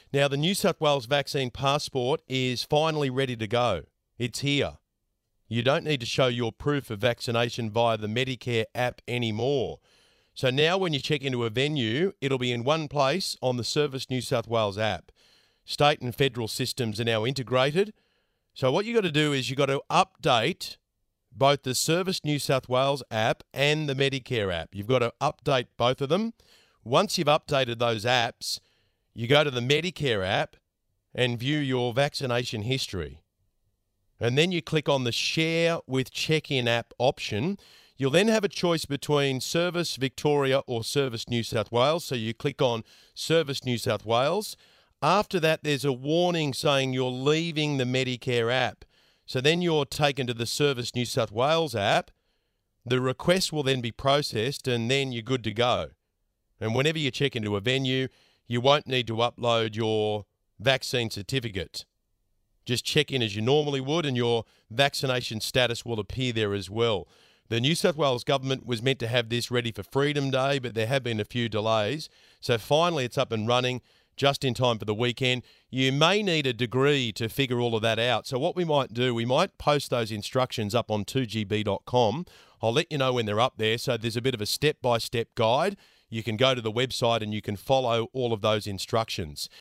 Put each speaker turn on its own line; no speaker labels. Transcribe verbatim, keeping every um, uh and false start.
Now, the New South Wales vaccine passport is finally ready to go. It's here. You don't need to show your proof of vaccination via the Medicare app anymore. So now when you check into a venue, it'll be in one place on the Service New South Wales app. State and federal systems are now integrated. So what you've got to do is you've got to update both the Service New South Wales app and the Medicare app. You've got to update both of them. Once you've updated those apps, you go to the Medicare app and view your vaccination history. And then you click on the Share with Check-in app option. You'll then have a choice between Service Victoria or Service New South Wales. So you click on Service New South Wales. After that, there's a warning saying you're leaving the Medicare app. So then you're taken to the Service New South Wales app. The request will then be processed and then you're good to go. And whenever you check into a venue, you won't need to upload your vaccine certificate. Just check in as you normally would and your vaccination status will appear there as well. The New South Wales government was meant to have this ready for Freedom Day, but there have been a few delays. So finally it's up and running just in time for the weekend. You may need a degree to figure all of that out. So what we might do, we might post those instructions up on two G B dot com. I'll let you know when they're up there. So there's a bit of a step-by-step guide. You can go to the website and you can follow all of those instructions.